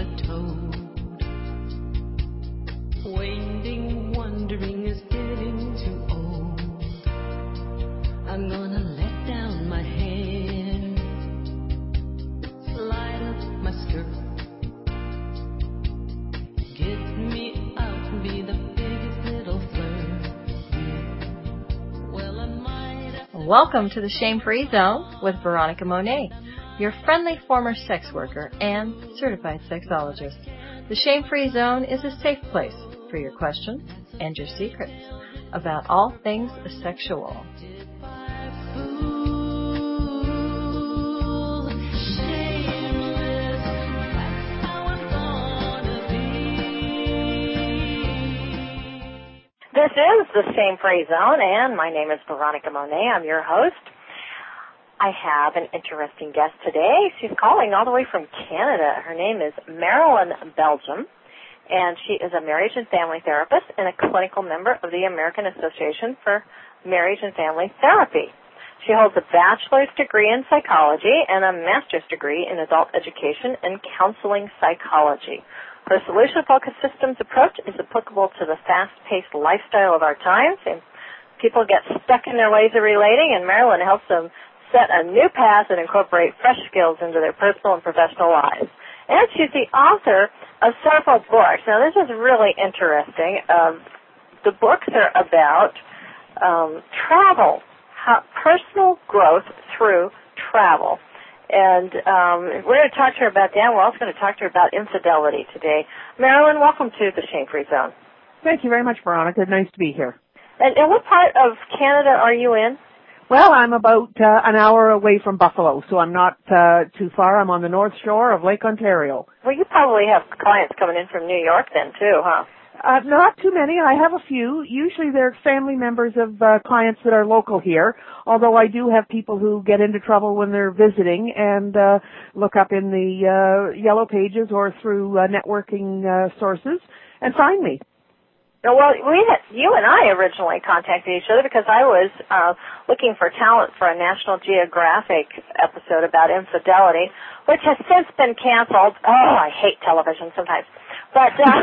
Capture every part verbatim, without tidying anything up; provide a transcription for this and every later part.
a toad. Waiting, wondering is getting too old. I'm gonna let down my hair, slide up my skirt, get me out, be the biggest little flirt. Well, I might. Welcome to the Shame-Free Zone with Veronica Monet, your friendly former sex worker and certified sexologist. The Shame-Free Zone is a safe place for your questions and your secrets about all things sexual. This is the Shame-Free Zone, and my name is Veronica Monet. I'm your host. I have an interesting guest today. She's calling all the way from Canada. Her name is Marilyn Belgium, and she is a marriage and family therapist and a clinical member of the American Association for Marriage and Family Therapy. She holds a bachelor's degree in psychology and a master's degree in adult education and counseling psychology. Her solution-focused systems approach is applicable to the fast-paced lifestyle of our times, and people get stuck in their ways of relating, and Marilyn helps them set a new path and incorporate fresh skills into their personal and professional lives. And she's the author of several books. Now, this is really interesting. Um, the books are about um, travel, how, personal growth through travel. And um, we're going to talk to her about that. We're also going to talk to her about infidelity today. Marilyn, welcome to the Shame-Free Zone. Thank you very much, Veronica. Nice to be here. And, and what part of Canada are you in? Well, I'm about uh, an hour away from Buffalo, so I'm not uh, too far. I'm on the North Shore of Lake Ontario. Well, you probably have clients coming in from New York then, too, huh? Uh, not too many. I have a few. Usually they're family members of uh, clients that are local here, although I do have people who get into trouble when they're visiting and uh, look up in the uh, Yellow Pages or through uh, networking uh, sources and find me. Well, we had, you and I originally contacted each other because I was uh, looking for talent for a National Geographic episode about infidelity, which has since been canceled. Oh, I hate television sometimes. But uh,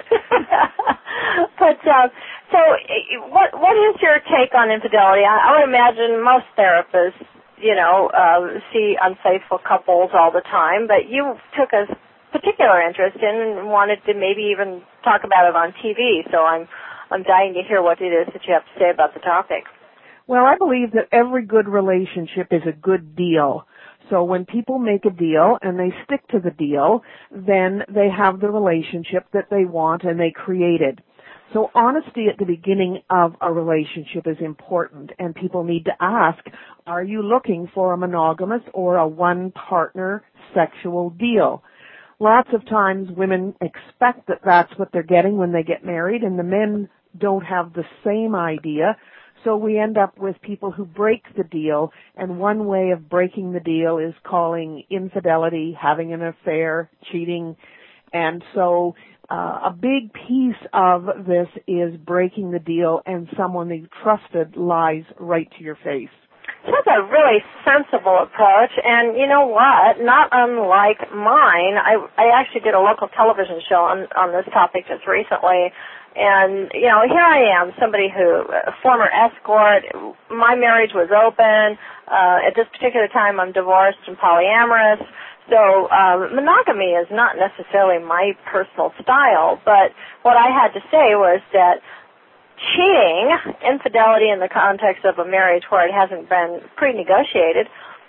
but uh, so, what what is your take on infidelity? I, I would imagine most therapists, you know, uh, see unfaithful couples all the time, but you took a particular interest in and wanted to maybe even talk about it on T V. So I'm I'm dying to hear what it is that you have to say about the topic. Well, I believe that every good relationship is a good deal. So when people make a deal and they stick to the deal, then they have the relationship that they want and they created. So honesty at the beginning of a relationship is important, and people need to ask, are you looking for a monogamous or a one-partner sexual deal? Lots of times women expect that that's what they're getting when they get married, and the men don't have the same idea. So we end up with people who break the deal, and one way of breaking the deal is calling infidelity, having an affair, cheating. And so uh, a big piece of this is breaking the deal, and someone you trusted lies right to your face. That's a really sensible approach, and you know what? Not unlike mine. I I actually did a local television show on on this topic just recently, and you know, here I am, somebody who, a former escort. My marriage was open. Uh, at this particular time, I'm divorced and polyamorous. So um, monogamy is not necessarily my personal style, but what I had to say was that cheating, infidelity in the context of a marriage where it hasn't been pre-negotiated,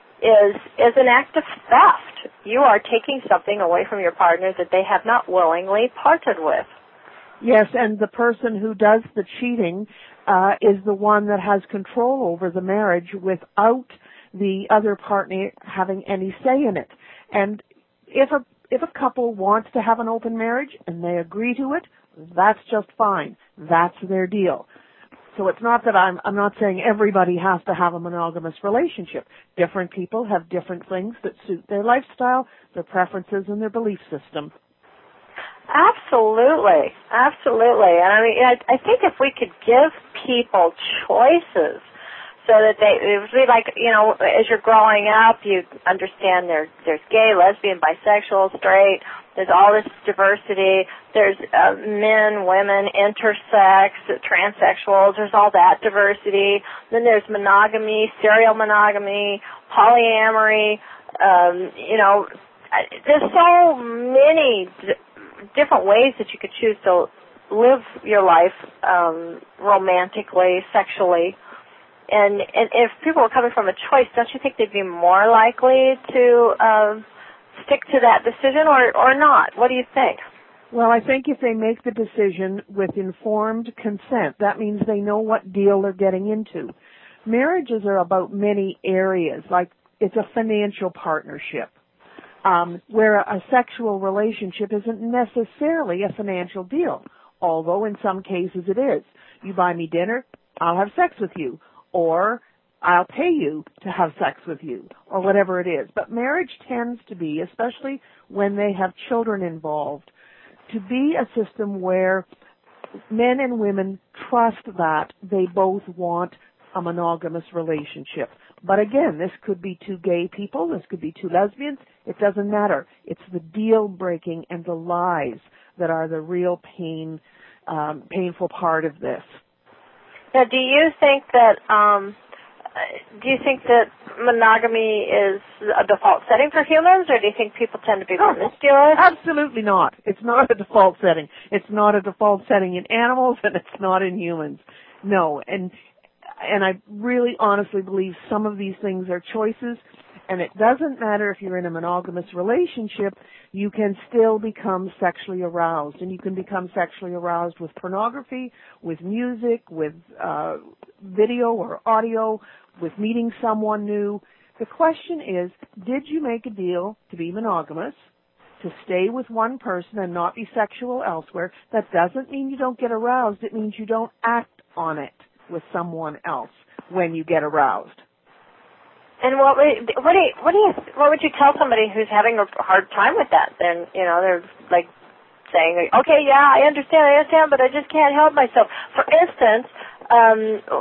is is an act of theft. You are taking something away from your partner that they have not willingly parted with. Yes, and the person who does the cheating uh, is the one that has control over the marriage without the other partner having any say in it. And if a if a couple wants to have an open marriage and they agree to it, that's just fine. That's their deal. So it's not that I'm, I'm not saying everybody has to have a monogamous relationship. Different people have different things that suit their lifestyle, their preferences, and their belief system. Absolutely. Absolutely. And I mean, I, I think if we could give people choices so that they, it would be like, you know, as you're growing up, you understand there's, there's gay, lesbian, bisexual, straight, there's all this diversity, there's uh, men, women, intersex, transsexuals, there's all that diversity. Then there's monogamy, serial monogamy, polyamory, um, you know, there's so many d- different ways that you could choose to live your life um, romantically, sexually. And, and if people were coming from a choice, don't you think they'd be more likely to um, stick to that decision or, or not? What do you think? Well, I think if they make the decision with informed consent, that means they know what deal they're getting into. Marriages are about many areas, like it's a financial partnership, um, where a sexual relationship isn't necessarily a financial deal, although in some cases it is. You buy me dinner, I'll have sex with you, or I'll pay you to have sex with you, or whatever it is. But marriage tends to be, especially when they have children involved, to be a system where men and women trust that they both want a monogamous relationship. But again, this could be two gay people, this could be two lesbians, it doesn't matter. It's the deal breaking and the lies that are the real pain, um, painful part of this. Now, do you think that um, do you think that monogamy is a default setting for humans, or do you think people tend to be promiscuous? Absolutely not. It's not a default setting. It's not a default setting in animals, and it's not in humans. No, and and I really honestly believe some of these things are choices, and it doesn't matter if you're in a monogamous relationship, you can still become sexually aroused, and you can become sexually aroused with pornography, with music, with uh, video or audio, with meeting someone new. The question is, did you make a deal to be monogamous, to stay with one person and not be sexual elsewhere? That doesn't mean you don't get aroused. It means you don't act on it with someone else when you get aroused. And what would what do you, what do you what would you tell somebody who's having a hard time with that? Then you know they're like saying, okay, yeah, I understand, I understand, but I just can't help myself. For instance, um,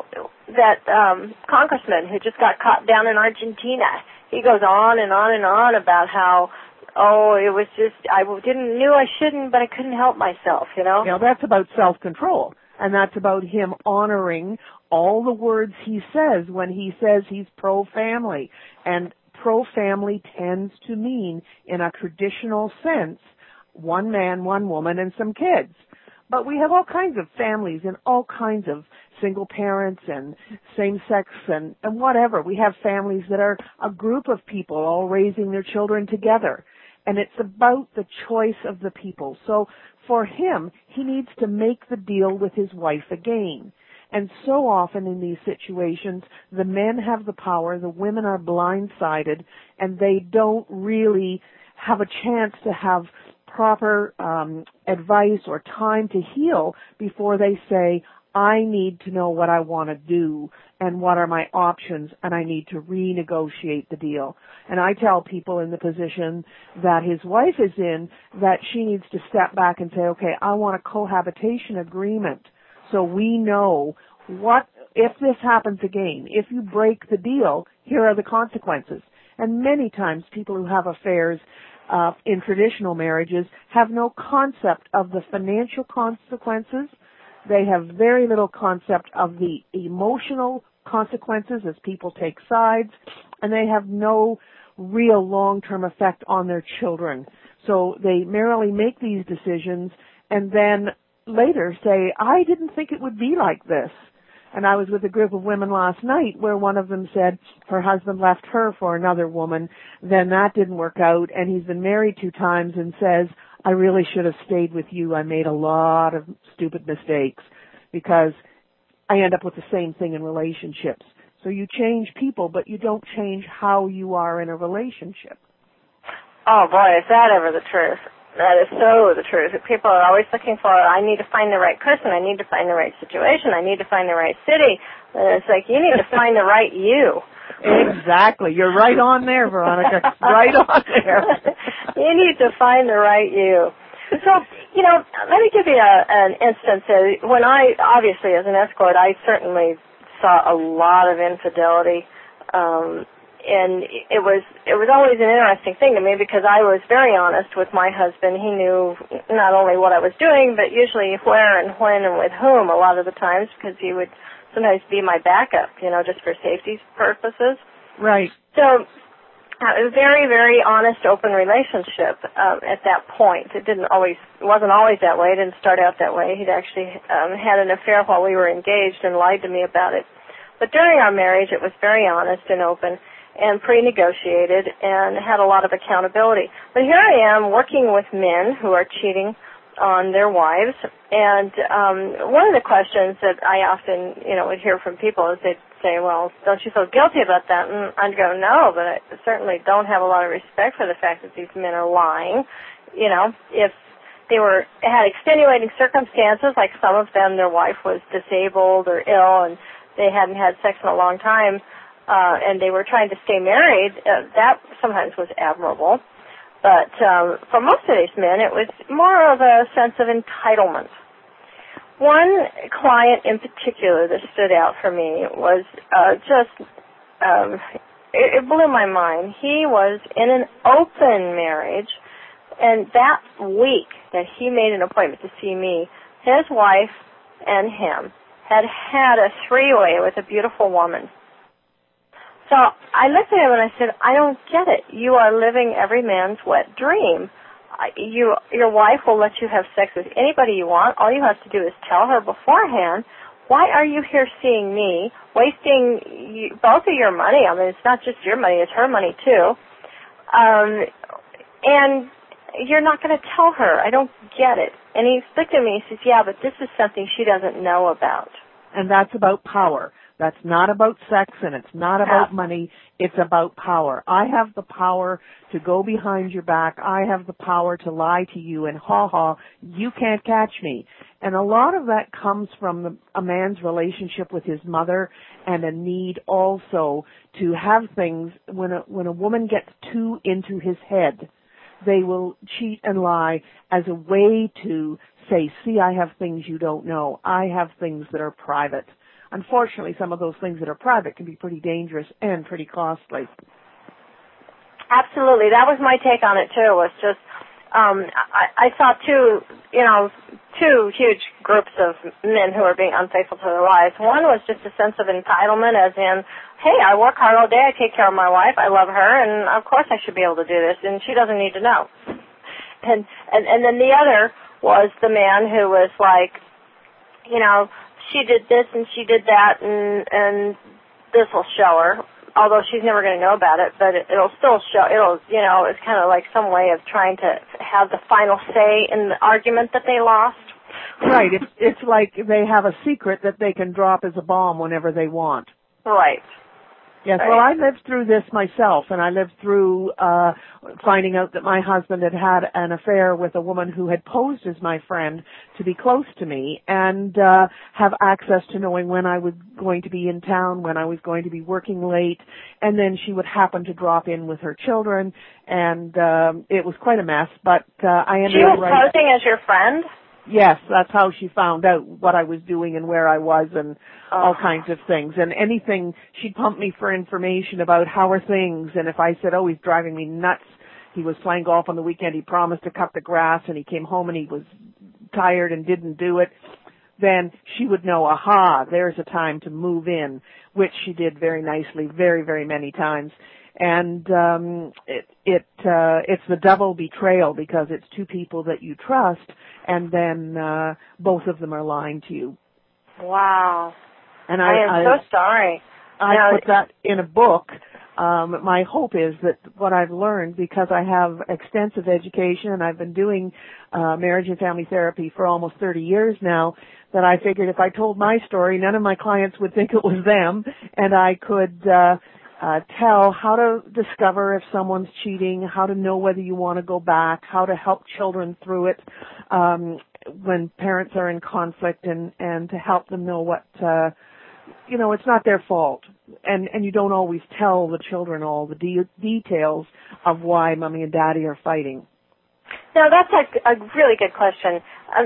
that um, congressman who just got caught down in Argentina, he goes on and on and on about how, oh, it was just I didn't knew I shouldn't, but I couldn't help myself. You know. Now that's about self-control. And that's about him honoring all the words he says when he says he's pro-family. And pro-family tends to mean, in a traditional sense, one man, one woman, and some kids. But we have all kinds of families and all kinds of single parents and same-sex and, and whatever. We have families that are a group of people all raising their children together. And it's about the choice of the people. So for him, he needs to make the deal with his wife again. And so often in these situations, the men have the power, the women are blindsided, and they don't really have a chance to have proper um, advice or time to heal before they say, I need to know what I want to do and what are my options, and I need to renegotiate the deal. And I tell people in the position that his wife is in that she needs to step back and say, okay, I want a cohabitation agreement so we know what, if this happens again, if you break the deal, here are the consequences. And many times people who have affairs uh, in traditional marriages have no concept of the financial consequences. They have very little concept of the emotional consequences as people take sides, and they have no real long-term effect on their children. So they merely make these decisions and then later say, I didn't think it would be like this. And I was with a group of women last night where one of them said her husband left her for another woman, then that didn't work out, and he's been married two times and says, I really should have stayed with you. I made a lot of stupid mistakes because I end up with the same thing in relationships. So you change people, but you don't change how you are in a relationship. Oh, boy, is that ever the truth. That is so the truth. People are always looking for, I need to find the right person. I need to find the right situation. I need to find the right city. And it's like, you need to find the right you. Exactly. You're right on there, Veronica. Right on there. You need to find the right you. So, you know, let me give you a, an instance. When I, obviously, as an escort, I certainly saw a lot of infidelity. Um, and it was it was always an interesting thing to me because I was very honest with my husband. He knew not only what I was doing, but usually where and when and with whom a lot of the times, because he would sometimes be my backup, you know, just for safety purposes. Right. So uh, a very, very honest, open relationship um, at that point. It didn't always, it wasn't always that way. It didn't start out that way. He'd actually um, had an affair while we were engaged and lied to me about it. But during our marriage, it was very honest and open and pre-negotiated and had a lot of accountability. But here I am working with men who are cheating on their wives, and um, one of the questions that I often, you know, would hear from people is they'd say, well, don't you feel guilty about that? And I'd go, no, but I certainly don't have a lot of respect for the fact that these men are lying. You know, if they were had extenuating circumstances, like some of them, their wife was disabled or ill and they hadn't had sex in a long time, uh, and they were trying to stay married, uh, that sometimes was admirable. But um, for most of these men, it was more of a sense of entitlement. One client in particular that stood out for me was uh, just, um, it, it blew my mind. He was in an open marriage, and that week that he made an appointment to see me, his wife and him had had a three-way with a beautiful woman. So I looked at him and I said, I don't get it. You are living every man's wet dream. You, your wife will let you have sex with anybody you want. All you have to do is tell her beforehand. Why are you here seeing me, wasting you, both of your money? I mean, it's not just your money, it's her money too. Um, and you're not going to tell her. I don't get it. And he looked at me and he says, yeah, but this is something she doesn't know about. And that's about power. That's not about sex and it's not about money. It's about power. I have the power to go behind your back. I have the power to lie to you and ha ha, you can't catch me. And a lot of that comes from the, a man's relationship with his mother and a need also to have things when a, when a woman gets too into his head. They will cheat and lie as a way to say, see, I have things you don't know. I have things that are private. Unfortunately, some of those things that are private can be pretty dangerous and pretty costly. Absolutely. That was my take on it, too, was just um, I, I saw two, you know, two huge groups of men who were being unfaithful to their wives. One was just a sense of entitlement, as in, hey, I work hard all day, I take care of my wife, I love her, and of course I should be able to do this, and she doesn't need to know. And and, and then the other was the man who was like, you know, she did this and she did that, and and this will show her, although she's never going to know about it, but it, it'll still show, it'll, you know, it's kind of like some way of trying to have the final say in the argument that they lost. Right. It's, it's like they have a secret that they can drop as a bomb whenever they want. Right. Yes, right. Well, I lived through this myself, and I lived through uh finding out that my husband had had an affair with a woman who had posed as my friend to be close to me and uh have access to knowing when I was going to be in town, when I was going to be working late, and then she would happen to drop in with her children, and um it was quite a mess, but uh I ended She was up writing, posing as your friend? Yes, that's how she found out what I was doing and where I was and oh. all kinds of things. And anything, she'd pump me for information about how are things. And if I said, oh, he's driving me nuts, he was playing golf on the weekend, he promised to cut the grass, and he came home and he was tired and didn't do it, then she would know, aha, there's a time to move in, which she did very nicely, very, very many times. And um it it uh it's the double betrayal, because it's two people that you trust and then uh both of them are lying to you. Wow. And I, I am I so sorry. I now, put that in a book. Um my hope is that what I've learned, because I have extensive education and I've been doing uh marriage and family therapy for almost thirty years now, that I figured if I told my story, none of my clients would think it was them, and I could uh Uh, tell how to discover if someone's cheating, how to know whether you want to go back, how to help children through it um, when parents are in conflict, and, and to help them know what, uh, you know, it's not their fault. And, and you don't always tell the children all the de- details of why mommy and daddy are fighting. No, that's a, a really good question. Um,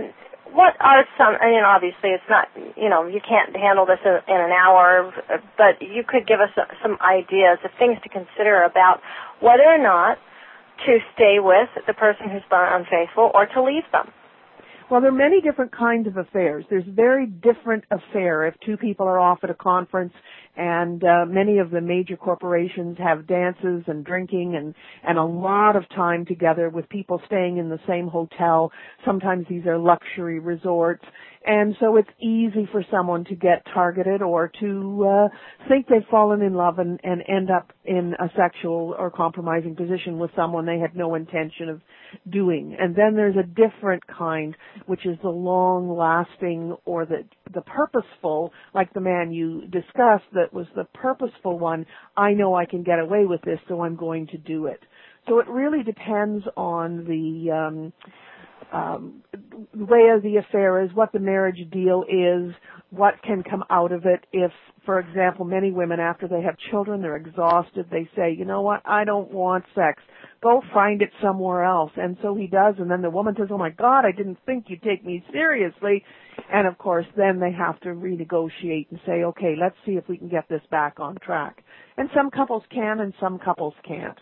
what are some, I mean, obviously it's not, you know, you can't handle this in, in an hour, but you could give us some ideas of things to consider about whether or not to stay with the person who's been unfaithful or to leave them. Well, there are many different kinds of affairs. There's very different affair if two people are off at a conference, and uh, many of the major corporations have dances and drinking and, and a lot of time together with people staying in the same hotel. Sometimes these are luxury resorts. And so it's easy for someone to get targeted or to uh, think they've fallen in love and, and end up in a sexual or compromising position with someone they had no intention of doing. And then there's a different kind, which is the long-lasting or the, the purposeful, like the man you discussed that was the purposeful one. I know I can get away with this, so I'm going to do it. So it really depends on the... Um, Um, the way of the affair is, what the marriage deal is, what can come out of it. If, for example, many women, after they have children, they're exhausted, they say, you know what, I don't want sex. Go find it somewhere else. And so he does, and then the woman says, oh my God, I didn't think you'd take me seriously. And of course, then they have to renegotiate and say, okay, let's see if we can get this back on track. And some couples can and some couples can't.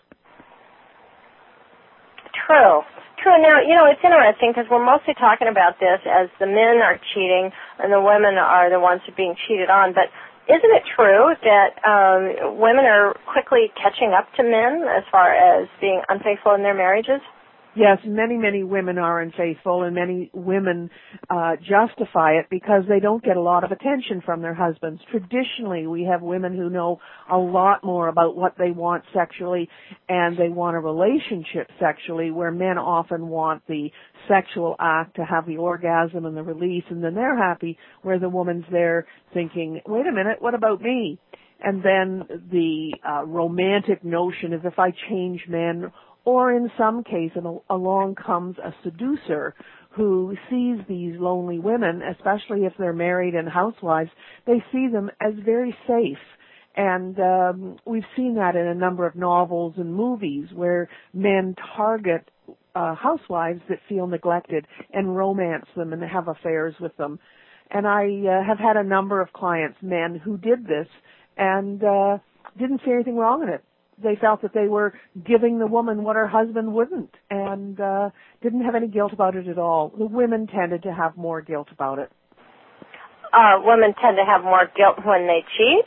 True. True. Now, you know, it's interesting because we're mostly talking about this as the men are cheating and the women are the ones who are being cheated on. But isn't it true that um, women are quickly catching up to men as far as being unfaithful in their marriages? Yes, many, many women are unfaithful, and many women uh, justify it because they don't get a lot of attention from their husbands. Traditionally, we have women who know a lot more about what they want sexually, and they want a relationship sexually, where men often want the sexual act to have the orgasm and the release, and then they're happy, where the woman's there thinking, wait a minute, what about me? And then the uh, romantic notion is, if I change men, or in some cases, along comes a seducer who sees these lonely women, especially if they're married and housewives, they see them as very safe. And um, we've seen that in a number of novels and movies where men target uh, housewives that feel neglected and romance them and have affairs with them. And I uh, have had a number of clients, men, who did this and uh, didn't see anything wrong in it. They felt that they were giving the woman what her husband wouldn't, and uh, didn't have any guilt about it at all. The women tended to have more guilt about it. Uh, women tend to have more guilt when they cheat?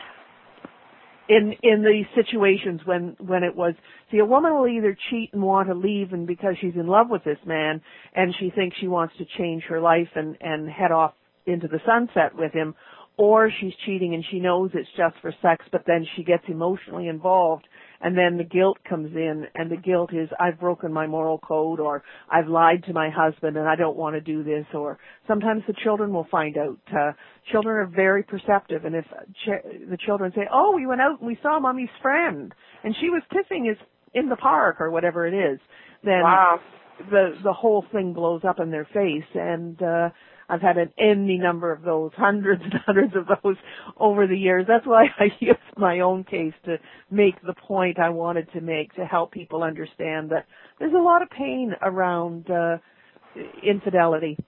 In in the situations when, when it was, see, a woman will either cheat and want to leave and because she's in love with this man and she thinks she wants to change her life and, and head off into the sunset with him, or she's cheating and she knows it's just for sex, but then she gets emotionally involved, and then the guilt comes in, and the guilt is, I've broken my moral code, or I've lied to my husband and I don't want to do this, or sometimes the children will find out. Uh, children are very perceptive, and if ch- the children say, oh, we went out and we saw mommy's friend, and she was kissing his in the park, or whatever it is, then wow. the the whole thing blows up in their face, and uh I've had an any number of those, hundreds and hundreds of those over the years. That's why I used my own case to make the point I wanted to make, to help people understand that there's a lot of pain around uh, infidelity.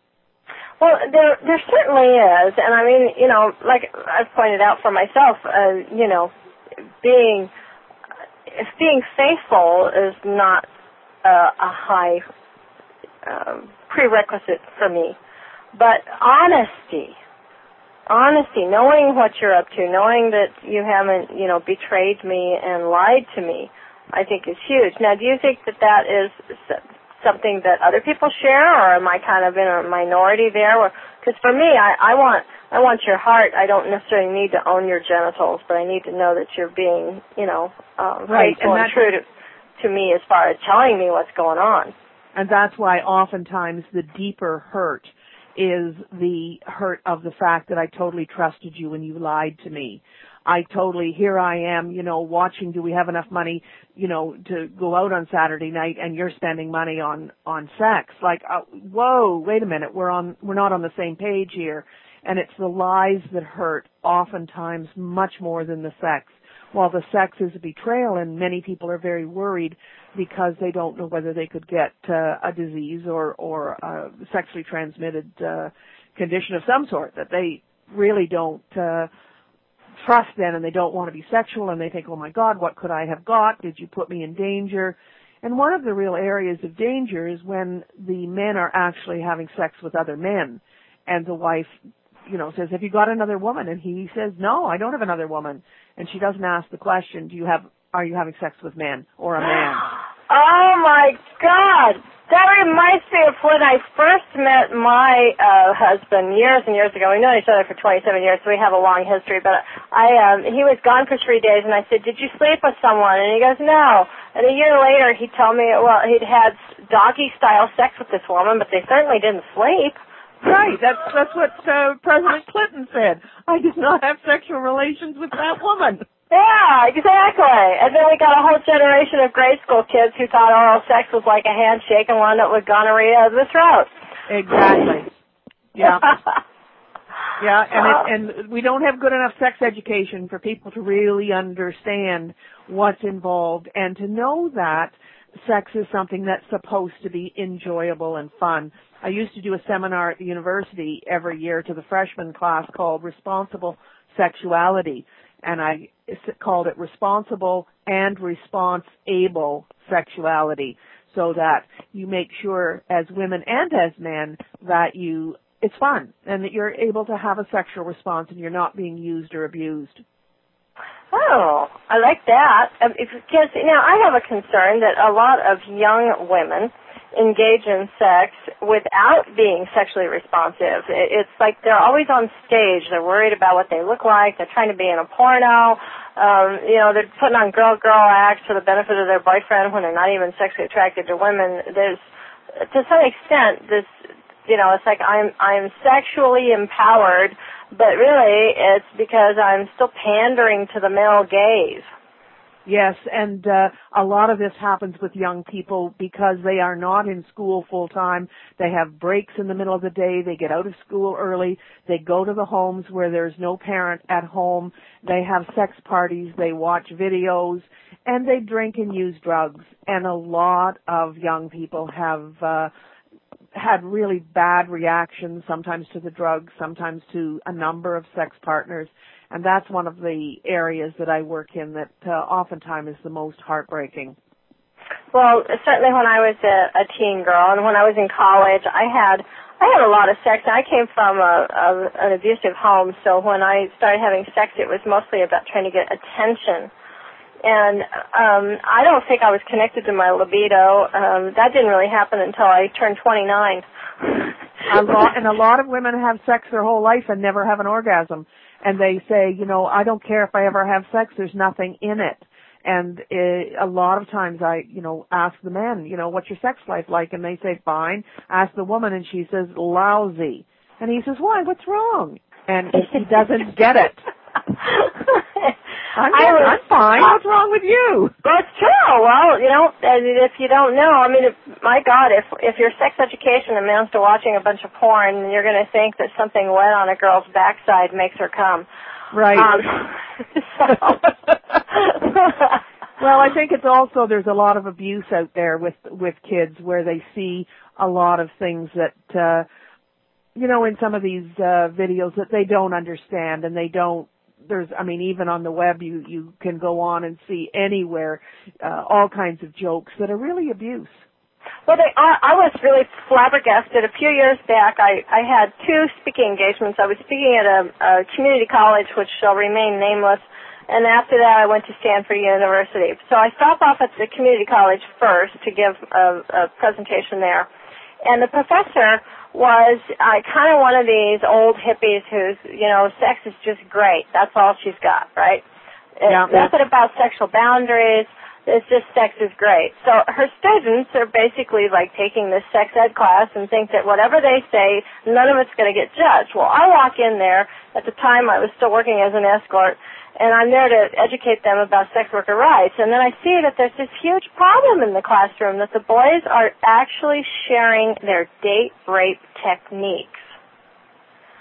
Well, there there certainly is. And I mean, you know, like I've pointed out for myself, uh, you know, being, if being faithful is not uh, a high um, prerequisite for me. But honesty, honesty, knowing what you're up to, knowing that you haven't, you know, betrayed me and lied to me, I think is huge. Now, do you think that that is something that other people share, or am I kind of in a minority there? Because for me, I, I want I want your heart. I don't necessarily need to own your genitals, but I need to know that you're being, you know, um, right. faithful and, and true to, to me as far as telling me what's going on. And that's why oftentimes the deeper hurt is the hurt of the fact that I totally trusted you when you lied to me. I totally, here I am, you know, watching, do we have enough money, you know, to go out on Saturday night, and you're spending money on, on sex. Like, uh, whoa, wait a minute, we're on, we're not on the same page here. And it's the lies that hurt, oftentimes much more than the sex. while the sex is a betrayal, and many people are very worried because they don't know whether they could get uh, a disease or, or a sexually transmitted uh, condition of some sort, that they really don't uh, trust then, and they don't want to be sexual, and they think, oh my God, what could I have got? Did you put me in danger? And one of the real areas of danger is when the men are actually having sex with other men, and the wife, you know, says, have you got another woman? And he says, no, I don't have another woman. And she doesn't ask the question, do you have, are you having sex with men or a man? Oh my God. That reminds me of when I first met my uh, husband years and years ago. We've known each other for twenty-seven years, so we have a long history. But I, um, he was gone for three days, and I said, did you sleep with someone? And he goes, no. And a year later, he told me, well, he'd had doggy-style sex with this woman, but they certainly didn't sleep. Right, that's that's what uh, President Clinton said. I did not have sexual relations with that woman. Yeah, exactly. And then we got a whole generation of grade school kids who thought oral sex was like a handshake and wound up with gonorrhea of the throat. Exactly. Yeah. Yeah, and it, and we don't have good enough sex education for people to really understand what's involved and to know that sex is something that's supposed to be enjoyable and fun. I used to do a seminar at the university every year to the freshman class called Responsible Sexuality, and I called it Responsible and Response-Able Sexuality, so that you make sure as women and as men that you it's fun and that you're able to have a sexual response and you're not being used or abused. Oh, I like that. Um, if, because, now, I have a concern that a lot of young women engage in sex without being sexually responsive. It's like they're always on stage. They're worried about what they look like. They're trying to be in a porno. Um, you know, they're putting on girl-girl acts for the benefit of their boyfriend when they're not even sexually attracted to women. There's, to some extent, this, you know, it's like I'm I'm sexually empowered, but really it's because I'm still pandering to the male gaze. Yes, and uh, a lot of this happens with young people because they are not in school full time. They have breaks in the middle of the day. They get out of school early. They go to the homes where there's no parent at home. They have sex parties. They watch videos, and they drink and use drugs. And a lot of young people have uh, had really bad reactions, sometimes to the drugs, sometimes to a number of sex partners. And that's one of the areas that I work in that uh, oftentimes is the most heartbreaking. Well, certainly when I was a, a teen girl and when I was in college, I had I had a lot of sex. I came from a, a, an abusive home, so when I started having sex, it was mostly about trying to get attention. And um, I don't think I was connected to my libido. Um, that didn't really happen until I turned twenty-nine. a lot, and a lot of women have sex their whole life and never have an orgasm. And they say, you know, I don't care if I ever have sex, there's nothing in it. And it, a lot of times I, you know, ask the men, you know, what's your sex life like? And they say, fine. Ask the woman and she says, lousy. And he says, why? What's wrong? And he doesn't get it. I'm, I was, I'm fine. What's wrong with you? That's true. Well, you know, if you don't know, I mean, if, my God, if if your sex education amounts to watching a bunch of porn, you're going to think that something wet on a girl's backside makes her come. Right. Um, so. Well, I think it's also there's a lot of abuse out there with with kids where they see a lot of things that, uh, you know, in some of these uh, videos that they don't understand and they don't. There's, I mean, even on the web, you, you can go on and see anywhere uh, all kinds of jokes that are really abuse. Well, they are, I was really flabbergasted. A few years back, I, I had two speaking engagements. I was speaking at a, a community college, which shall remain nameless, and after that, I went to Stanford University. So I stopped off at the community college first to give a, a presentation there, and the professor was uh, kind of one of these old hippies who's, you know, sex is just great. That's all she's got, right? Yeah. It's nothing about sexual boundaries. It's just sex is great. So her students are basically like taking this sex ed class and think that whatever they say, none of it's going to get judged. Well, I walk in there. At the time, I was still working as an escort, and I'm there to educate them about sex worker rights. And then I see that there's this huge problem in the classroom, that the boys are actually sharing their date rape techniques.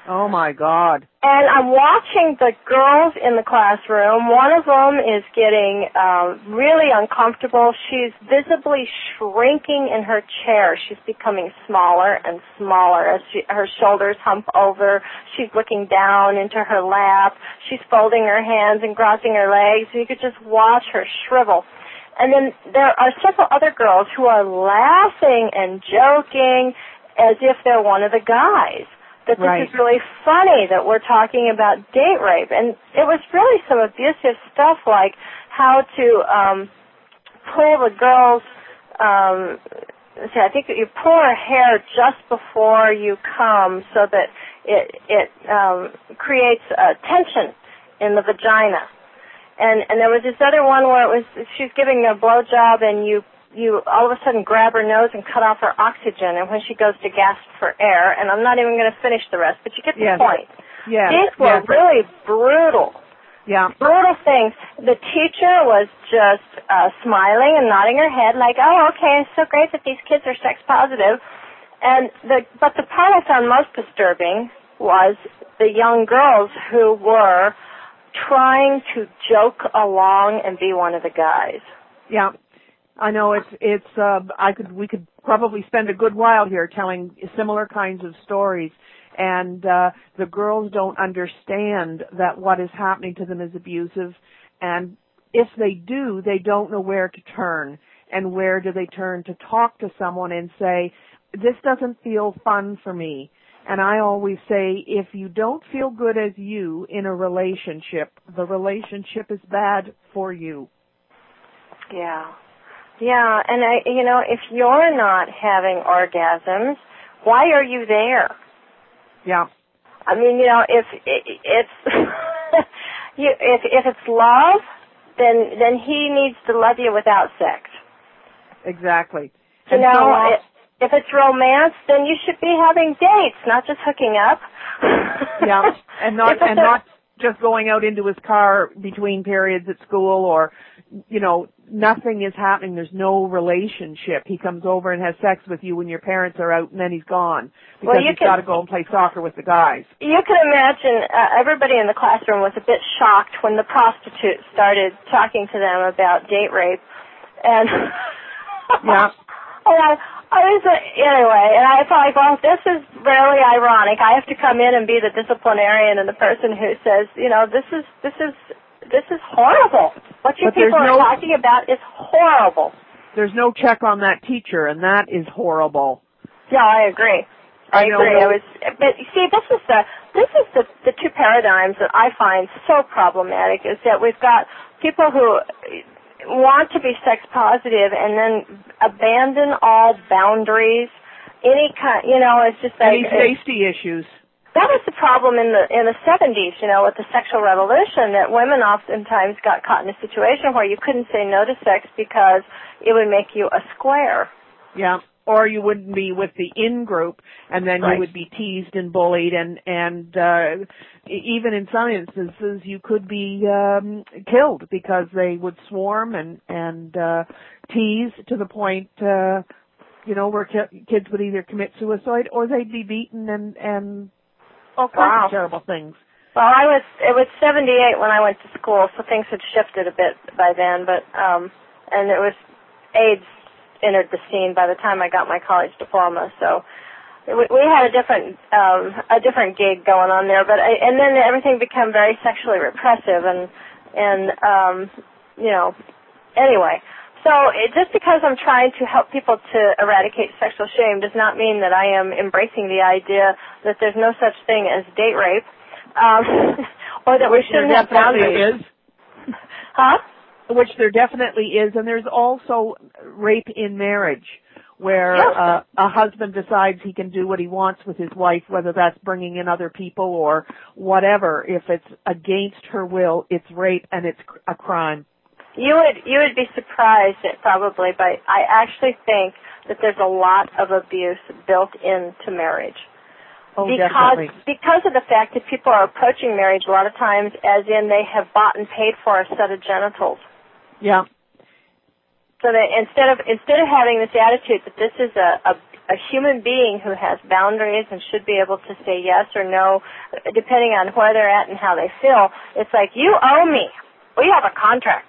Oh, my God. And I'm watching the girls in the classroom. One of them is getting uh, really uncomfortable. She's visibly shrinking in her chair. She's becoming smaller and smaller as she, her shoulders hump over. She's looking down into her lap. She's folding her hands and crossing her legs. You could just watch her shrivel. And then there are several other girls who are laughing and joking as if they're one of the guys. That this right. is really funny that we're talking about date rape. And it was really some abusive stuff like how to um, pull the girl's, um, see, I think that you pull her hair just before you come so that it, it um, creates a tension in the vagina. And, and there was this other one where it was she's giving a blowjob and you you all of a sudden grab her nose and cut off her oxygen, and when she goes to gasp for air, and I'm not even going to finish the rest, but you get the yes. point. Yes. These were yes. really brutal. Yeah. Brutal things. The teacher was just uh, smiling and nodding her head like, oh, okay, it's so great that these kids are sex positive. And the, but the part I found most disturbing was the young girls who were trying to joke along and be one of the guys. Yeah. I know it's it's uh I could we could probably spend a good while here telling similar kinds of stories, and uh the girls don't understand that what is happening to them is abusive, and if they do, they don't know where to turn, and where do they turn to talk to someone and say, this doesn't feel fun for me. And I always say, if you don't feel good as you in a relationship, the relationship is bad for you. Yeah. Yeah, and I, you know, if you're not having orgasms, why are you there? Yeah. I mean, you know, if it's you, if if it's love, then then he needs to love you without sex. Exactly. You and know, so, it, if it's romance, then you should be having dates, not just hooking up. Yeah, and not and not just going out into his car between periods at school, or, you know, nothing is happening. There's no relationship. He comes over and has sex with you when your parents are out, and then he's gone because well, you he's can, got to go and play soccer with the guys. You can imagine uh, everybody in the classroom was a bit shocked when the prostitute started talking to them about date rape, and yeah. and I, I was uh, anyway, and I thought, well, this is really ironic. I have to come in and be the disciplinarian and the person who says, you know, this is this is. This is horrible. What you but people are no, talking about is horrible. There's no check on that teacher, and that is horrible. Yeah, I agree. I, I agree. Know. I was, but you see, this is the this is the the two paradigms that I find so problematic. Is that we've got people who want to be sex positive and then abandon all boundaries. Any kind, you know, it's just like any safety it, issues. That was the problem in the in the seventies, you know, with the sexual revolution, that women oftentimes got caught in a situation where you couldn't say no to sex because it would make you a square. Yeah, or you wouldn't be with the in-group, and then right. you would be teased and bullied, and, and uh, even in some instances you could be um, killed because they would swarm and, and uh, tease to the point, uh, you know, where ki- kids would either commit suicide or they'd be beaten and... and all kinds wow. of terrible things. Well, I was, it was seventy-eight when I went to school, so things had shifted a bit by then, but, um, and it was, AIDS entered the scene by the time I got my college diploma, so we, we had a different, um, a different gig going on there, but, I, and then everything became very sexually repressive, and, and, um, you know, anyway. So it, just because I'm trying to help people to eradicate sexual shame does not mean that I am embracing the idea that there's no such thing as date rape, um, or that we Which shouldn't there have boundaries. definitely is. Huh? Which there definitely is, and there's also rape in marriage, where yes. uh, a husband decides he can do what he wants with his wife, whether that's bringing in other people or whatever. If it's against her will, it's rape and it's a crime. You would you would be surprised at probably, but I actually think that there's a lot of abuse built into marriage. Oh, because, definitely. Because of the fact that people are approaching marriage a lot of times as in they have bought and paid for a set of genitals. Yeah. So that instead of instead of having this attitude that this is a, a a human being who has boundaries and should be able to say yes or no, depending on where they're at and how they feel. It's like, you owe me. We have a contract.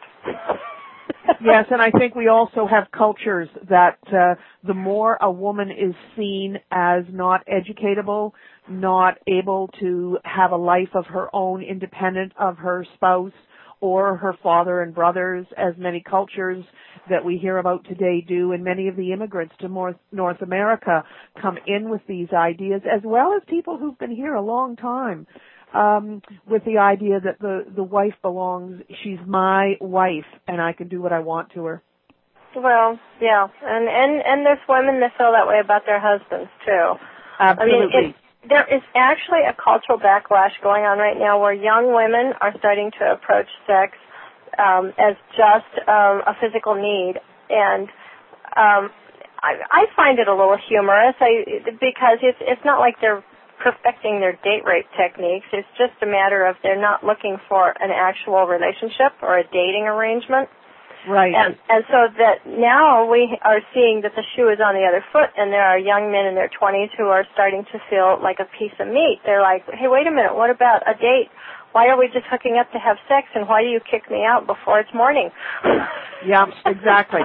Yes, and I think we also have cultures that uh, the more a woman is seen as not educatable, not able to have a life of her own independent of her spouse or her father and brothers, as many cultures that we hear about today do, and many of the immigrants to North, North America come in with these ideas, as well as people who've been here a long time. Um, with the idea that the, the wife belongs, she's my wife, and I can do what I want to her. Well, yeah, and, and, and there's women that feel that way about their husbands, too. Absolutely. I mean, it, there is actually a cultural backlash going on right now where young women are starting to approach sex um, as just um, a physical need, and um, I, I find it a little humorous I, because it's, it's not like they're perfecting their date rape techniques. It's just a matter of they're not looking for an actual relationship or a dating arrangement. Right. And, and so that now we are seeing that the shoe is on the other foot, and there are young men in their twenties who are starting to feel like a piece of meat. They're like, hey, wait a minute, what about a date? Why are we just hooking up to have sex, and why do you kick me out before it's morning? Yeah, exactly.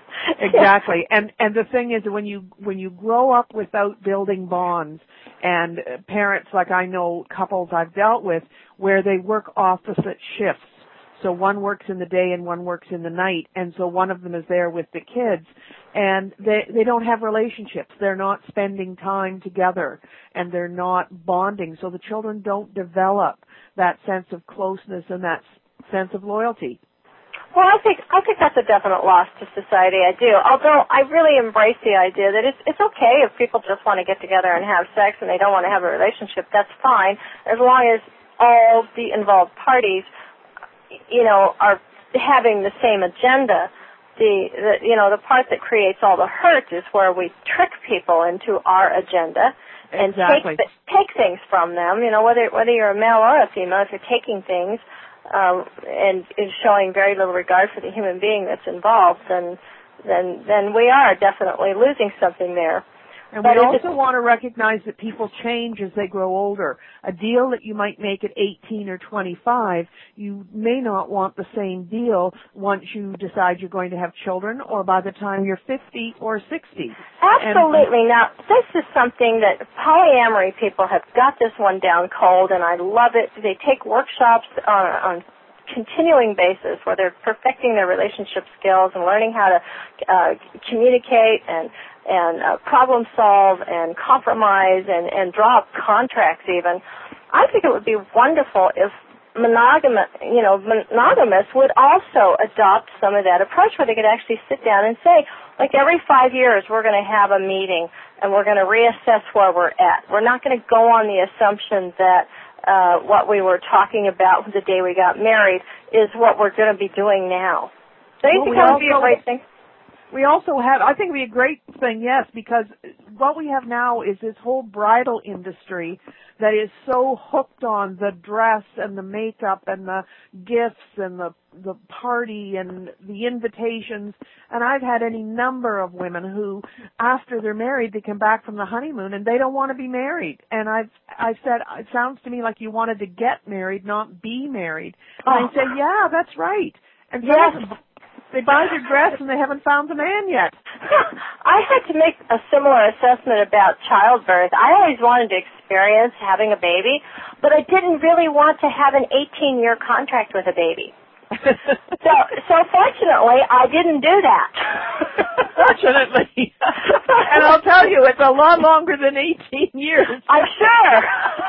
Exactly. And and the thing is, when you when you grow up without building bonds, and parents, like I know couples I've dealt with, where they work opposite shifts. So one works in the day and one works in the night, and so one of them is there with the kids, and they they don't have relationships. They're not spending time together, and they're not bonding. So the children don't develop that sense of closeness and that sense of loyalty. Well, I think I think that's a definite loss to society. I do. Although I really embrace the idea that it's it's okay if people just want to get together and have sex and they don't want to have a relationship. That's fine, as long as all the involved parties, you know, are having the same agenda. The, the you know the part that creates all the hurt is where we trick people into our agenda and exactly. take take things from them. You know, whether whether you're a male or a female, if you're taking things. Um, and is showing very little regard for the human being that's involved, then then then we are definitely losing something there. And but we also want to recognize that people change as they grow older. A deal that you might make at eighteen or twenty-five, you may not want the same deal once you decide you're going to have children, or by the time you're fifty or sixty. Absolutely. And, now, this is something that polyamory people have got this one down cold, and I love it. They take workshops on, on continuing basis where they're perfecting their relationship skills and learning how to uh, communicate and and uh, problem solve and compromise and, and draw up contracts even. I think it would be wonderful if monogamous, you know, monogamous would also adopt some of that approach where they could actually sit down and say, like every five years we're going to have a meeting and we're going to reassess where we're at. We're not going to go on the assumption that uh, what we were talking about the day we got married is what we're going to be doing now. So you well, think that would be a great thing? We also have, I think it would be a great thing, yes, because what we have now is this whole bridal industry that is so hooked on the dress and the makeup and the gifts and the the party and the invitations. And I've had any number of women who, after they're married, they come back from the honeymoon and they don't want to be married. And I've I've said, it sounds to me like you wanted to get married, not be married. And oh. I say, yeah, that's right. And some yes. of them, they buy their dress and they haven't found the man yet. I had to make a similar assessment about childbirth. I always wanted to experience having a baby, but I didn't really want to have an eighteen-year contract with a baby. so, so fortunately, I didn't do that. Fortunately. And I'll tell you, it's a lot longer than eighteen years. I'm sure.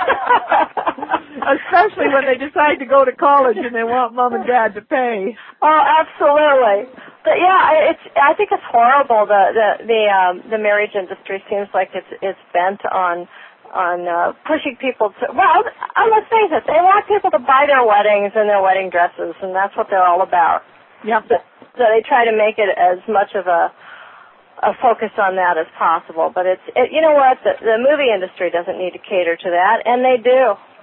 Especially when they decide to go to college and they want mom and dad to pay. Oh, absolutely. But yeah, it's. I think it's horrible. The the the um, the marriage industry seems like it's it's bent on on uh, pushing people to. Well, let's face it, they want people to buy their weddings and their wedding dresses, and that's what they're all about. Yep. So, so they try to make it as much of a a focus on that as possible. But it's it, you know what, the, the movie industry doesn't need to cater to that, and they do.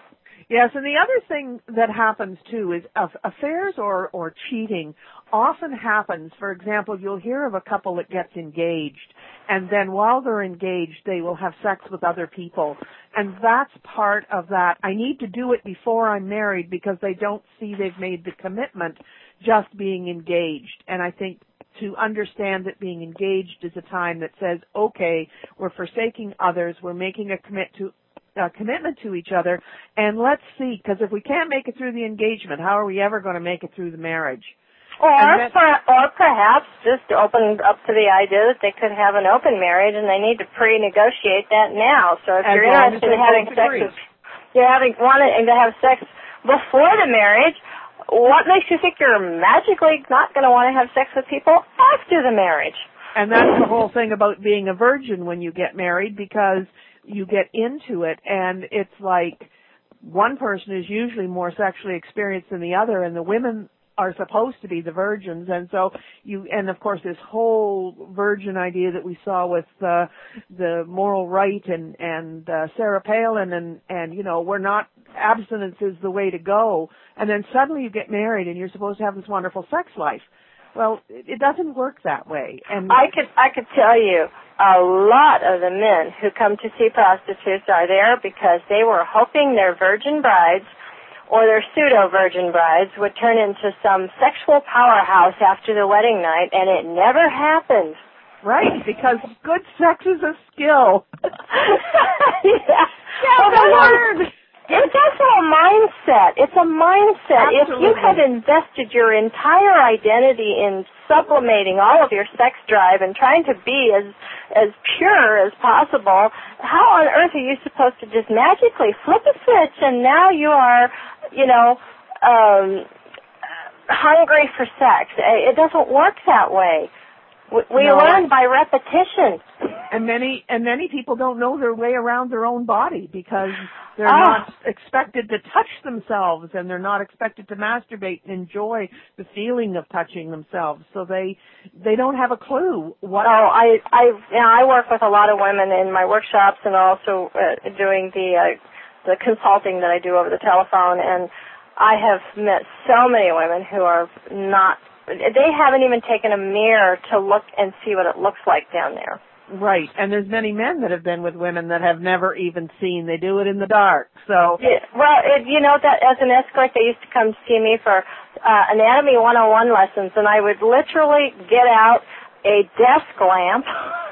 Yes, and the other thing that happens too is uh, affairs or, or cheating often happens. For example, you'll hear of a couple that gets engaged, and then while they're engaged, they will have sex with other people. And that's part of that. I need to do it before I'm married because they don't see they've made the commitment just being engaged. And I think to understand that being engaged is a time that says, okay, we're forsaking others, we're making a commit to Uh, commitment to each other, and let's see, because if we can't make it through the engagement, how are we ever going to make it through the marriage? Or, then, per, or perhaps just open up to the idea that they could have an open marriage and they need to pre-negotiate that now. So if you're interested in having sex, with, you're having wanting to have sex before the marriage, what makes you think you're magically not going to want to have sex with people after the marriage? And that's the whole thing about being a virgin when you get married, because you get into it and it's like one person is usually more sexually experienced than the other, and the women are supposed to be the virgins, and so you, and of course this whole virgin idea that we saw with uh, the moral right and, and uh, Sarah Palin and, and, you know, we're not, abstinence is the way to go, and then suddenly you get married and you're supposed to have this wonderful sex life. Well, it doesn't work that way. And I could I could tell you a lot of the men who come to see prostitutes are there because they were hoping their virgin brides or their pseudo-virgin brides would turn into some sexual powerhouse after the wedding night, and it never happened. Right, because good sex is a skill. yeah. Yeah, well, learn. It's also a mindset. It's a mindset. Absolutely. If you had invested your entire identity in sublimating all of your sex drive and trying to be as as pure as possible, how on earth are you supposed to just magically flip a switch and now you are, you know, um, hungry for sex? It doesn't work that way. We no, learn by repetition. And many and many people don't know their way around their own body because they're oh. not expected to touch themselves, and they're not expected to masturbate and enjoy the feeling of touching themselves. So they they don't have a clue what. Oh, I I you know, I work with a lot of women in my workshops and also uh, doing the uh, the consulting that I do over the telephone, and I have met so many women who are not. They haven't even taken a mirror to look and see what it looks like down there. Right, and there's many men that have been with women that have never even seen. They do it in the dark. So yeah, well, it, you know that as an escort, they used to come see me for uh, anatomy one oh one lessons, and I would literally get out a desk lamp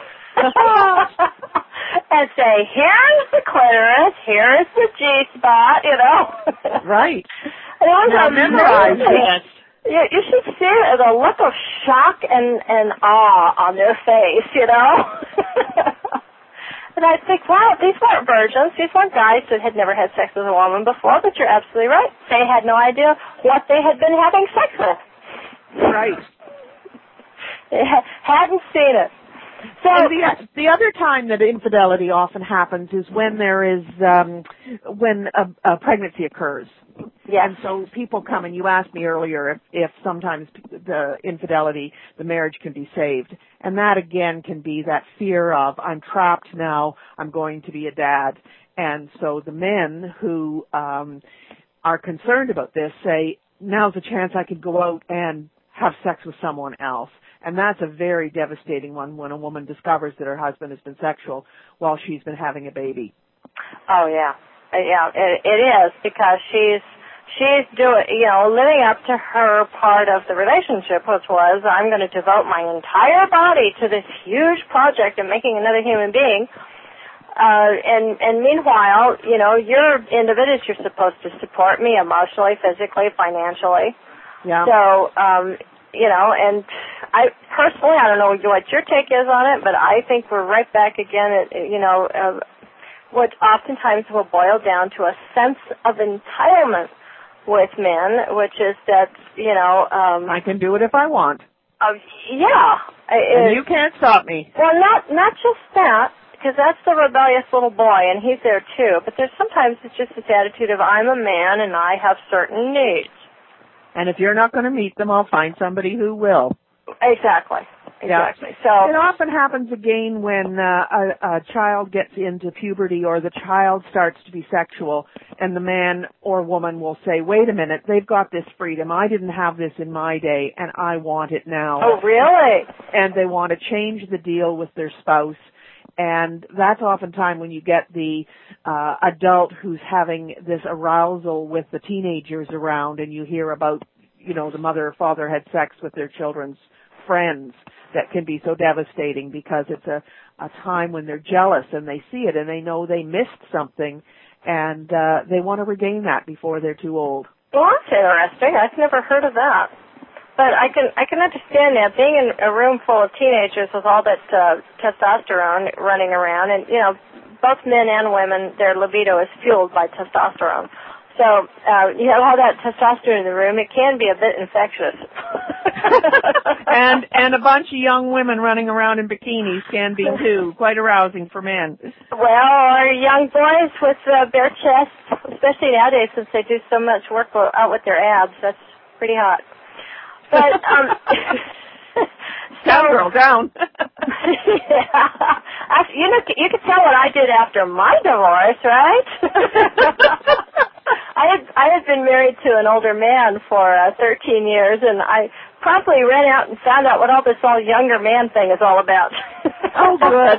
and say, "Here's the clitoris, here's the G spot," you know. Right. And it was now memorize this. Yeah, you should see the look of shock and, and awe on their face, you know? And I think, wow, these weren't virgins. These weren't guys that had never had sex with a woman before, but you're absolutely right. They had no idea what they had been having sex with. Right. They ha- hadn't seen it. So and the, the other time that infidelity often happens is when there is, um, when a, a pregnancy occurs. Yes. And so people come, and you asked me earlier if, if sometimes the infidelity, the marriage can be saved. And that again can be that fear of, I'm trapped now, I'm going to be a dad. And so the men who um, are concerned about this say, now's a chance I could go out and have sex with someone else. And that's a very devastating one when a woman discovers that her husband has been sexual while she's been having a baby. Oh, yeah. Yeah, it, it is, because she's she's doing, you know, living up to her part of the relationship, which was, I'm going to devote my entire body to this huge project of making another human being. Uh, and, and meanwhile, you know, you're end of it is you're supposed to support me emotionally, physically, financially. Yeah. So, um, you know, and I personally, I don't know what your take is on it, but I think we're right back again at, you know, uh, what oftentimes will boil down to a sense of entitlement with men, which is that, you know... Um, I can do it if I want. Uh, yeah. And it, you can't stop me. Well, not not just that, because that's the rebellious little boy, and he's there too, but there's sometimes it's just this attitude of, I'm a man and I have certain needs. And if you're not going to meet them, I'll find somebody who will. Exactly. exactly. Yeah. So it often happens again when uh, a, a child gets into puberty or the child starts to be sexual, and the man or woman will say, wait a minute, they've got this freedom. I didn't have this in my day, and I want it now. Oh, really? And they want to change the deal with their spouse. And that's oftentimes when you get the uh, adult who's having this arousal with the teenagers around, and you hear about, you know, the mother or father had sex with their children's friends. That can be so devastating because it's a, a time when they're jealous and they see it and they know they missed something, and uh, they want to regain that before they're too old. Well, that's interesting. I've never heard of that. But I can I can understand that, being in a room full of teenagers with all that uh, testosterone running around, and, you know, both men and women, their libido is fueled by testosterone. So uh, you have all that testosterone in the room, it can be a bit infectious. and and a bunch of young women running around in bikinis can be, too, quite arousing for men. Well, or young boys with uh, bare chests, especially nowadays since they do so much work out with their abs. That's pretty hot. But, um, so, girl down. Yeah. After, you know, you could tell what I did after my divorce, right? I had I had been married to an older man for uh, thirteen years, and I promptly ran out and found out what all this all younger man thing is all about. Oh, good.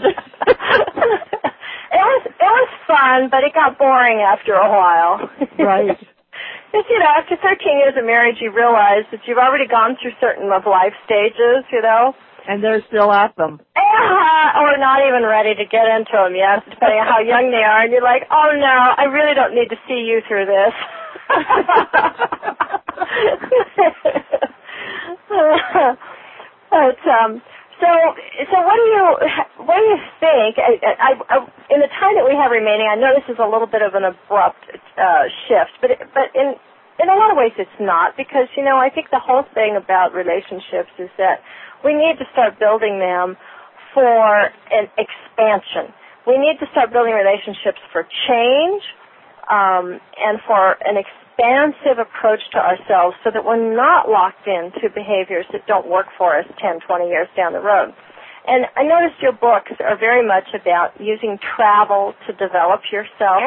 It was it was fun, but it got boring after a while. Right. Because, you know, after thirteen years of marriage, you realize that you've already gone through certain of life stages, you know. And they're still at them. Uh, or not even ready to get into them yet, depending on how young they are. And you're like, oh, no, I really don't need to see you through this. But, um... So, so what do you what do you think? I, I, I, in the time that we have remaining, I know this is a little bit of an abrupt uh, shift, but but in in a lot of ways it's not, because, you know, I think the whole thing about relationships is that we need to start building them for an expansion. We need to start building relationships for change um, and for an expansion. expansive approach to ourselves so that we're not locked into behaviors that don't work for us ten, twenty years down the road. And I noticed your books are very much about using travel to develop yourself.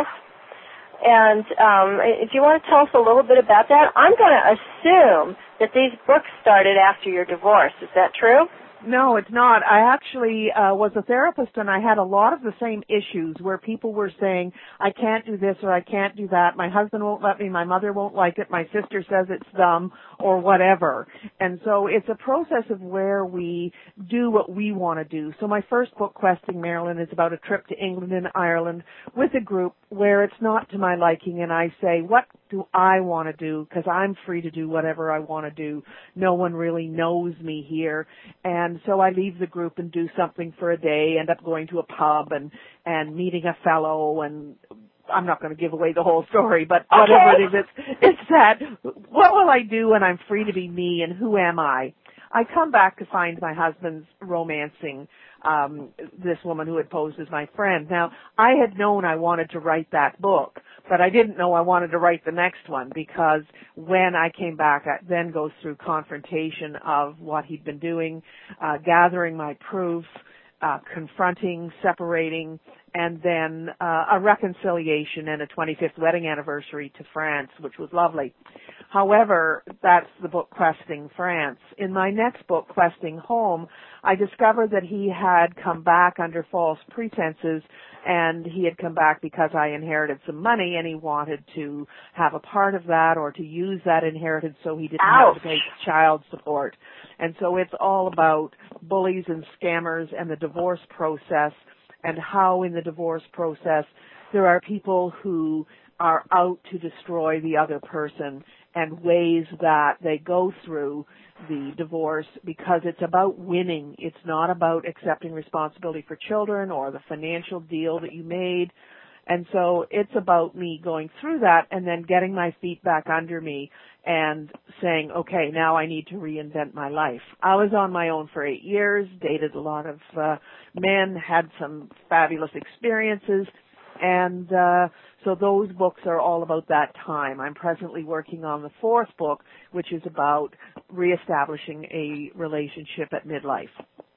And um, do you want to tell us a little bit about that? I'm going to assume that these books started after your divorce. Is that true? No, it's not. I actually uh, was a therapist, and I had a lot of the same issues where people were saying, I can't do this or I can't do that. My husband won't let me. My mother won't like it. My sister says it's dumb or whatever. And so it's a process of where we do what we want to do. So my first book, Questing Marilyn, is about a trip to England and Ireland with a group where it's not to my liking, and I say, what do I want to do? Because I'm free to do whatever I want to do. No one really knows me here. And so I leave the group and do something for a day, end up going to a pub and, and meeting a fellow, and I'm not going to give away the whole story, but whatever okay. it is, it's, it's that, what will I do when I'm free to be me, and who am I? I come back to find my husband's romancing um, this woman who had posed as my friend. Now, I had known I wanted to write that book, but I didn't know I wanted to write the next one, because when I came back, I then goes through confrontation of what he'd been doing, uh, gathering my proof, uh, confronting, separating, and then uh, a reconciliation and a twenty-fifth wedding anniversary to France, which was lovely. However, that's the book Questing France. In my next book, Questing Home, I discovered that he had come back under false pretenses, and he had come back because I inherited some money, and he wanted to have a part of that or to use that inheritance so he didn't Ouch. have to pay child support. And so it's all about bullies and scammers and the divorce process, and how in the divorce process there are people who are out to destroy the other person, and ways that they go through the divorce, because it's about winning. It's not about accepting responsibility for children or the financial deal that you made. And so it's about me going through that and then getting my feet back under me and saying, okay, now I need to reinvent my life. I was on my own for eight years, dated a lot of uh, men, had some fabulous experiences, and uh, so those books are all about that time. I'm presently working on the fourth book, which is about reestablishing a relationship at midlife.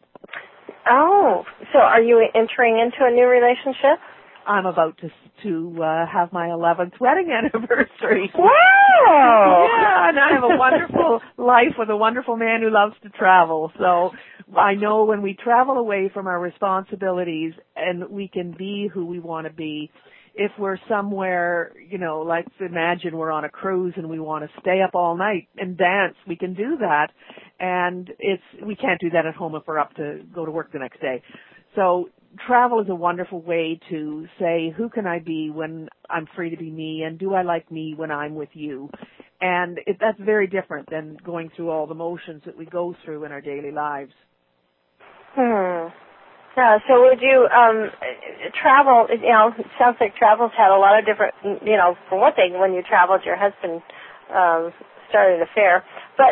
Oh, so are you entering into a new relationship? I'm about to to uh, have my eleventh wedding anniversary. Wow! Yeah, and I have a wonderful life with a wonderful man who loves to travel. So I know when we travel away from our responsibilities and we can be who we want to be. If we're somewhere, you know, like imagine we're on a cruise and we want to stay up all night and dance, we can do that. And it's we can't do that at home if we're up to go to work the next day. So travel is a wonderful way to say, who can I be when I'm free to be me, and do I like me when I'm with you? And it, that's very different than going through all the motions that we go through in our daily lives. Hmm. Yeah, so would you um, travel, you know, it sounds like travel's had a lot of different, you know, for one thing, when you traveled, your husband um, started an affair. But,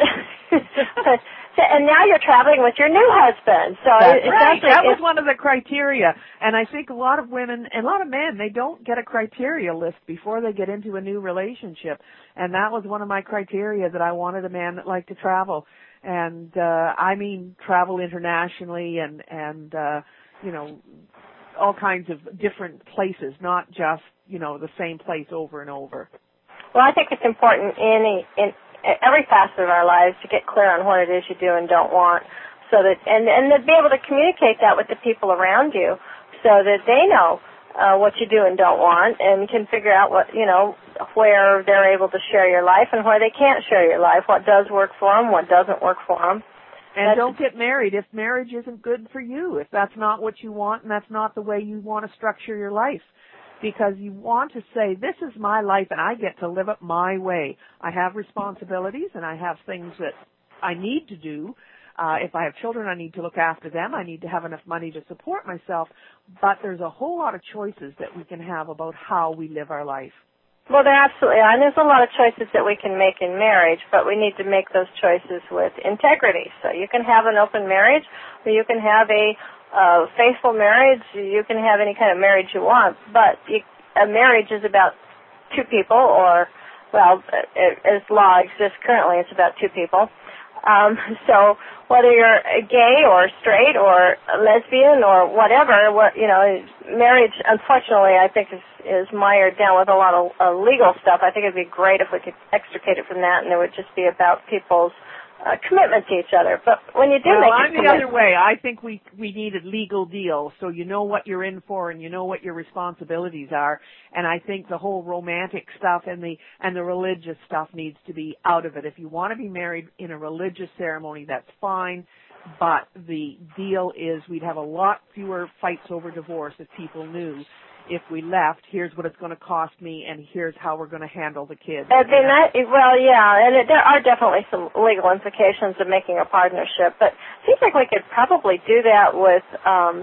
but and now you're traveling with your new husband. So That's it, right. it like That was one of the criteria. And I think a lot of women and a lot of men, they don't get a criteria list before they get into a new relationship. And that was one of my criteria, that I wanted a man that liked to travel. And uh I mean travel internationally and, and uh you know, all kinds of different places, not just, you know, the same place over and over. Well, I think it's important in, in every facet of our lives to get clear on what it is you do and don't want, so that and and to be able to communicate that with the people around you, so that they know uh, what you do and don't want, and can figure out what, you know, where they're able to share your life and where they can't share your life, what does work for them, what doesn't work for them. And that's, don't get married if marriage isn't good for you, if that's not what you want and that's not the way you want to structure your life. Because you want to say, this is my life and I get to live it my way. I have responsibilities and I have things that I need to do. Uh, if I have children, I need to look after them. I need to have enough money to support myself. But there's a whole lot of choices that we can have about how we live our life. Well, there absolutely are. And there's a lot of choices that we can make in marriage, but we need to make those choices with integrity. So you can have an open marriage, or you can have a uh, faithful marriage. You can have any kind of marriage you want, but you, a marriage is about two people, or, well, as law exists currently, it's about two people. Um, so whether you're gay or straight or lesbian or whatever, what, you know, marriage, unfortunately, I think is, is mired down with a lot of uh, legal stuff. I think it would be great if we could extricate it from that, and it would just be about people's uh, commitment to each other. But when you do well, make I'm a the other way. I think we we need a legal deal, so you know what you're in for and you know what your responsibilities are. And I think the whole romantic stuff and the and the religious stuff needs to be out of it. If you want to be married in a religious ceremony, that's fine. But the deal is we'd have a lot fewer fights over divorce if people knew, if we left, here's what it's going to cost me, and here's how we're going to handle the kids. I mean, that, well, yeah, and it, there are definitely some legal implications of making a partnership, but it seems like we could probably do that with um,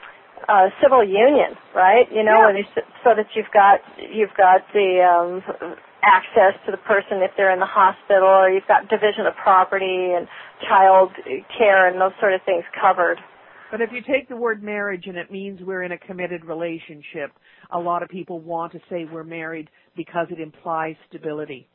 uh, civil union, right? You know, yeah. so that you've got you've got the um, access to the person if they're in the hospital, or you've got division of property and child care and those sort of things covered. But if you take the word marriage and it means we're in a committed relationship, a lot of people want to say we're married because it implies stability.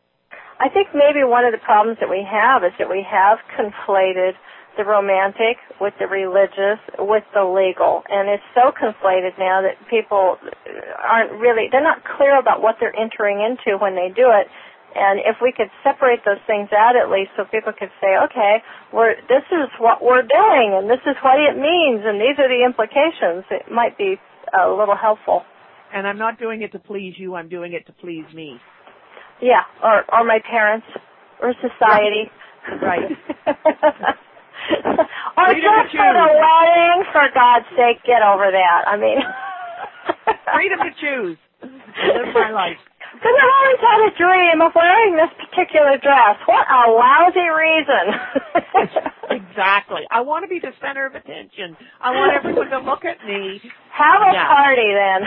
I think maybe one of the problems that we have is that we have conflated the romantic with the religious with the legal. And it's so conflated now that people aren't really, they're not clear about what they're entering into when they do it. And if we could separate those things out at least, so people could say, okay, we're, this is what we're doing, and this is what it means, and these are the implications, it might be a little helpful. And I'm not doing it to please you, I'm doing it to please me. Yeah, or, or my parents, or society. Right. Or just for the wedding, for God's sake, get over that. I mean. Freedom to choose. I live my life. Because I've always had a dream of wearing this particular dress. What a lousy reason. Exactly. I want to be the center of attention. I want everyone to look at me. Have a yeah. party then.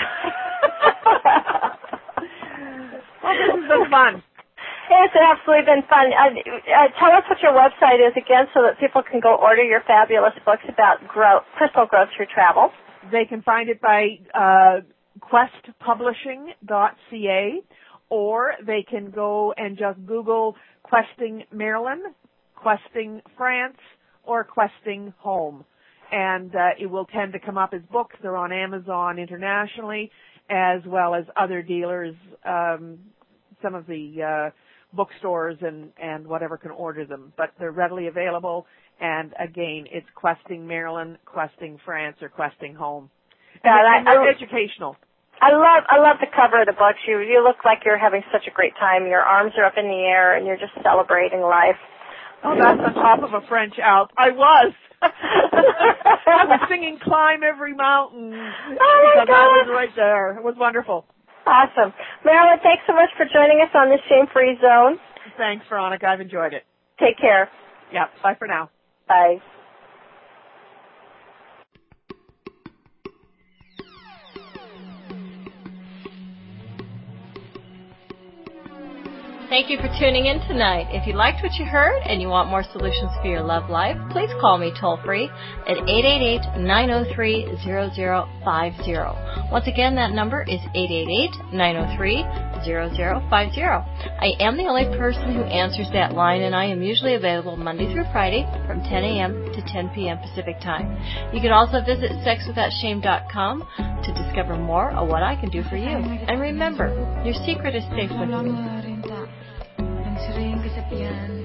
Well, this has been fun. It's absolutely been fun. Uh, uh, tell us what your website is again so that people can go order your fabulous books about grow, crystal growth through travel. They can find it by uh, quest publishing dot c a, or they can go and just Google Questing Maryland, Questing France, or Questing Home. and uh, it will tend to come up as books. They're on Amazon internationally, as well as other dealers, um, some of the uh, bookstores and, and whatever can order them. But they're readily available, and again, it's Questing Maryland, Questing France, or Questing Home. Yeah, and, and I, they're I, educational. I love I love the cover of the books. You you look like you're having such a great time. Your arms are up in the air, and you're just celebrating life. Oh, that's on top of a French Alp. I was. I was singing "Climb Every Mountain." Oh my God! God. That was right there. It was wonderful. Awesome, Marilyn. Thanks so much for joining us on the Shame-Free Zone. Thanks, Veronica. I've enjoyed it. Take care. Yeah. Bye for now. Bye. Thank you for tuning in tonight. If you liked what you heard and you want more solutions for your love life, please call me toll-free at eight eight eight, nine oh three, zero zero five zero. Once again, that number is eight eight eight, nine oh three, zero zero five zero. I am the only person who answers that line, and I am usually available Monday through Friday from ten a.m. to ten p.m. Pacific Time. You can also visit sex without shame dot com to discover more of what I can do for you. And remember, your secret is safe with me. Sering kesepian